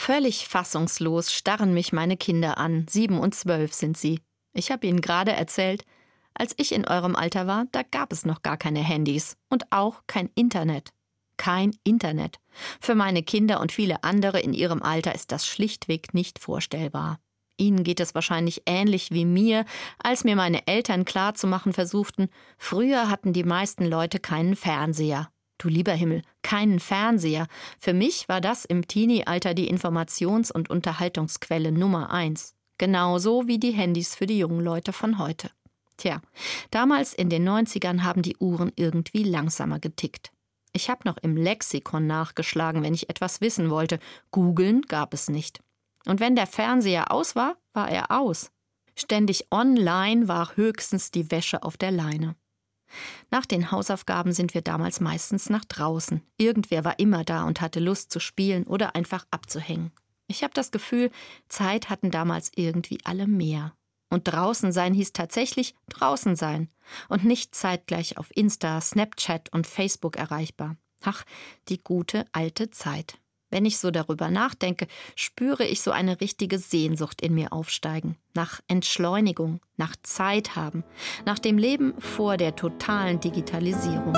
Völlig fassungslos starren mich meine Kinder an. 7 und 12 sind sie. Ich habe ihnen gerade erzählt, als ich in eurem Alter war, da gab es noch gar keine Handys und auch kein Internet. Kein Internet. Für meine Kinder und viele andere in ihrem Alter ist das schlichtweg nicht vorstellbar. Ihnen geht es wahrscheinlich ähnlich wie mir, als mir meine Eltern klarzumachen versuchten, früher hatten die meisten Leute keinen Fernseher. Du lieber Himmel, keinen Fernseher. Für mich war das im Teenie-Alter die Informations- und Unterhaltungsquelle Nummer 1. Genauso wie die Handys für die jungen Leute von heute. Tja, damals in den 90ern haben die Uhren irgendwie langsamer getickt. Ich habe noch im Lexikon nachgeschlagen, wenn ich etwas wissen wollte. Googeln gab es nicht. Und wenn der Fernseher aus war, war er aus. Ständig online war höchstens die Wäsche auf der Leine. Nach den Hausaufgaben sind wir damals meistens nach draußen. Irgendwer war immer da und hatte Lust zu spielen oder einfach abzuhängen. Ich habe das Gefühl, Zeit hatten damals irgendwie alle mehr. Und draußen sein hieß tatsächlich draußen sein und nicht zeitgleich auf Insta, Snapchat und Facebook erreichbar. Ach, die gute alte Zeit. Wenn ich so darüber nachdenke, spüre ich so eine richtige Sehnsucht in mir aufsteigen. Nach Entschleunigung, nach Zeit haben, nach dem Leben vor der totalen Digitalisierung.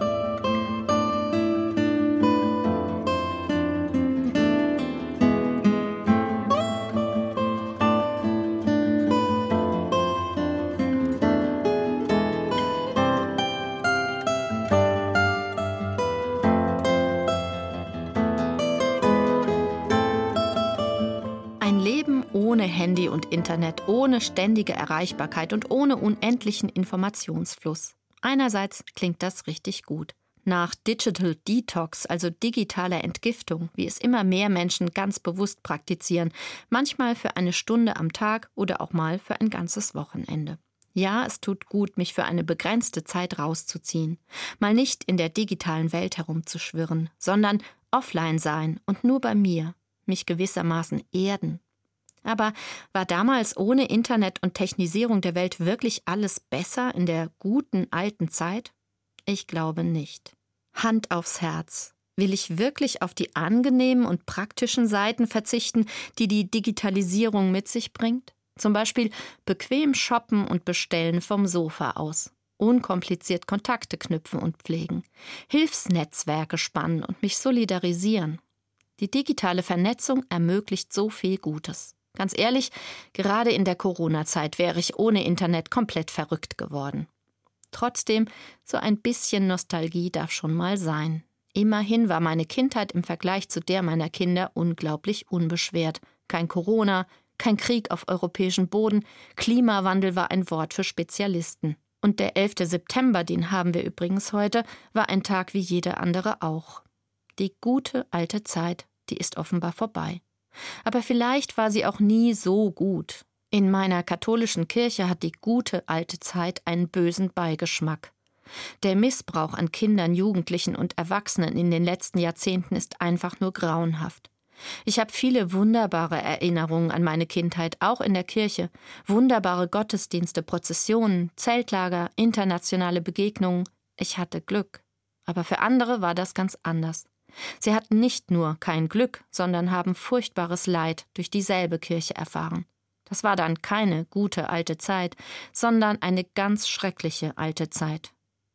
Ohne Handy und Internet, ohne ständige Erreichbarkeit und ohne unendlichen Informationsfluss. Einerseits klingt das richtig gut. Nach Digital Detox, also digitaler Entgiftung, wie es immer mehr Menschen ganz bewusst praktizieren, manchmal für eine Stunde am Tag oder auch mal für ein ganzes Wochenende. Ja, es tut gut, mich für eine begrenzte Zeit rauszuziehen, mal nicht in der digitalen Welt herumzuschwirren, sondern offline sein und nur bei mir, mich gewissermaßen erden. Aber war damals ohne Internet und Technisierung der Welt wirklich alles besser in der guten alten Zeit? Ich glaube nicht. Hand aufs Herz. Will ich wirklich auf die angenehmen und praktischen Seiten verzichten, die die Digitalisierung mit sich bringt? Zum Beispiel bequem shoppen und bestellen vom Sofa aus. Unkompliziert Kontakte knüpfen und pflegen. Hilfsnetzwerke spannen und mich solidarisieren. Die digitale Vernetzung ermöglicht so viel Gutes. Ganz ehrlich, gerade in der Corona-Zeit wäre ich ohne Internet komplett verrückt geworden. Trotzdem, so ein bisschen Nostalgie darf schon mal sein. Immerhin war meine Kindheit im Vergleich zu der meiner Kinder unglaublich unbeschwert. Kein Corona, kein Krieg auf europäischem Boden, Klimawandel war ein Wort für Spezialisten. Und der 11. September, den haben wir übrigens heute, war ein Tag wie jeder andere auch. Die gute alte Zeit, die ist offenbar vorbei. Aber vielleicht war sie auch nie so gut. In meiner katholischen Kirche hat die gute alte Zeit einen bösen Beigeschmack. Der Missbrauch an Kindern, Jugendlichen und Erwachsenen in den letzten Jahrzehnten ist einfach nur grauenhaft. Ich habe viele wunderbare Erinnerungen an meine Kindheit, auch in der Kirche. Wunderbare Gottesdienste, Prozessionen, Zeltlager, internationale Begegnungen. Ich hatte Glück. Aber für andere war das ganz anders. Sie hatten nicht nur kein Glück, sondern haben furchtbares Leid durch dieselbe Kirche erfahren. Das war dann keine gute alte Zeit, sondern eine ganz schreckliche alte Zeit.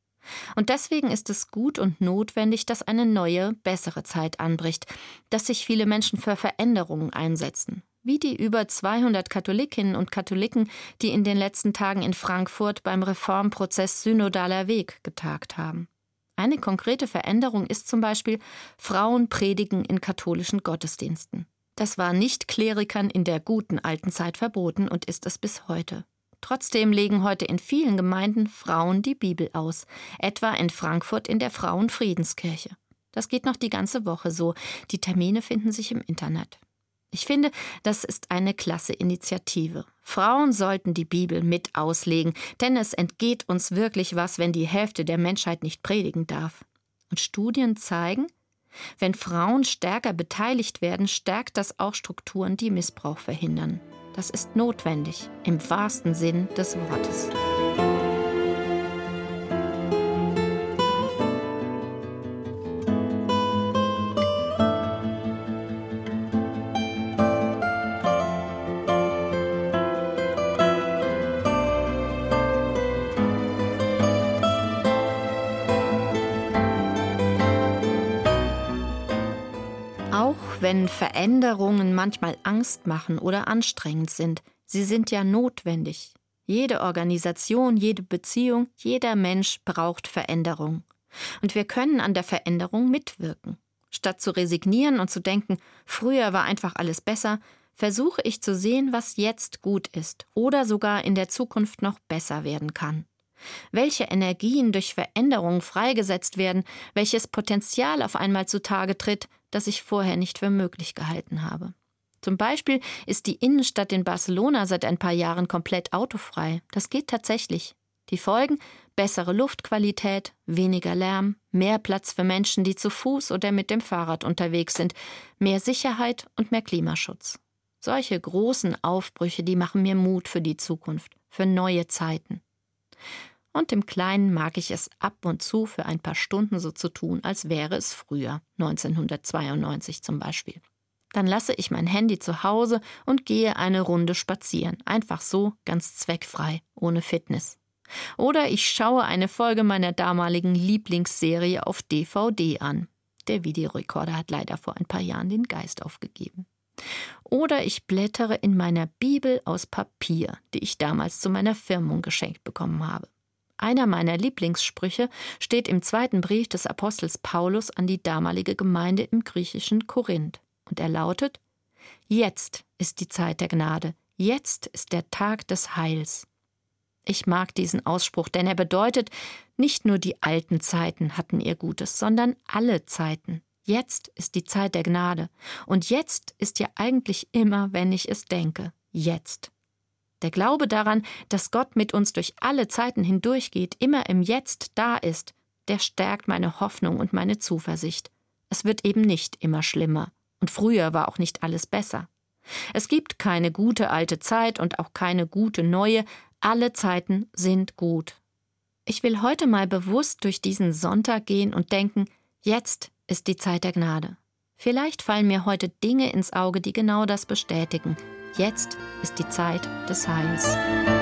Und deswegen ist es gut und notwendig, dass eine neue, bessere Zeit anbricht, dass sich viele Menschen für Veränderungen einsetzen. Wie die über 200 Katholikinnen und Katholiken, die in den letzten Tagen in Frankfurt beim Reformprozess Synodaler Weg getagt haben. Eine konkrete Veränderung ist zum Beispiel Frauen predigen in katholischen Gottesdiensten. Das war Nicht-Klerikern in der guten alten Zeit verboten und ist es bis heute. Trotzdem legen heute in vielen Gemeinden Frauen die Bibel aus, etwa in Frankfurt in der Frauenfriedenskirche. Das geht noch die ganze Woche so. Die Termine finden sich im Internet. Ich finde, das ist eine klasse Initiative. Frauen sollten die Bibel mit auslegen, denn es entgeht uns wirklich was, wenn die Hälfte der Menschheit nicht predigen darf. Und Studien zeigen, wenn Frauen stärker beteiligt werden, stärkt das auch Strukturen, die Missbrauch verhindern. Das ist notwendig, im wahrsten Sinn des Wortes. wenn Veränderungen manchmal Angst machen oder anstrengend sind. Sie sind ja notwendig. Jede Organisation, jede Beziehung, jeder Mensch braucht Veränderung. Und wir können an der Veränderung mitwirken. Statt zu resignieren und zu denken, früher war einfach alles besser, versuche ich zu sehen, was jetzt gut ist oder sogar in der Zukunft noch besser werden kann. Welche Energien durch Veränderungen freigesetzt werden, welches Potenzial auf einmal zutage tritt, das ich vorher nicht für möglich gehalten habe. Zum Beispiel ist die Innenstadt in Barcelona seit ein paar Jahren komplett autofrei. Das geht tatsächlich. Die Folgen: bessere Luftqualität, weniger Lärm, mehr Platz für Menschen, die zu Fuß oder mit dem Fahrrad unterwegs sind, mehr Sicherheit und mehr Klimaschutz. Solche großen Aufbrüche, die machen mir Mut für die Zukunft, für neue Zeiten. Und im Kleinen mag ich es ab und zu für ein paar Stunden so zu tun, als wäre es früher, 1992 zum Beispiel. Dann lasse ich mein Handy zu Hause und gehe eine Runde spazieren, einfach so, ganz zweckfrei, ohne Fitness. Oder ich schaue eine Folge meiner damaligen Lieblingsserie auf DVD an. Der Videorekorder hat leider vor ein paar Jahren den Geist aufgegeben. Oder ich blättere in meiner Bibel aus Papier, die ich damals zu meiner Firmung geschenkt bekommen habe. Einer meiner Lieblingssprüche steht im 2. Brief des Apostels Paulus an die damalige Gemeinde im griechischen Korinth. Und er lautet: Jetzt ist die Zeit der Gnade, jetzt ist der Tag des Heils. Ich mag diesen Ausspruch, denn er bedeutet, nicht nur die alten Zeiten hatten ihr Gutes, sondern alle Zeiten. Jetzt ist die Zeit der Gnade. Und jetzt ist ja eigentlich immer, wenn ich es denke, jetzt. Der Glaube daran, dass Gott mit uns durch alle Zeiten hindurchgeht, immer im Jetzt da ist, der stärkt meine Hoffnung und meine Zuversicht. Es wird eben nicht immer schlimmer. Und früher war auch nicht alles besser. Es gibt keine gute alte Zeit und auch keine gute neue. Alle Zeiten sind gut. Ich will heute mal bewusst durch diesen Sonntag gehen und denken, jetzt ist die Zeit der Gnade. Vielleicht fallen mir heute Dinge ins Auge, die genau das bestätigen. Jetzt ist die Zeit des Heils.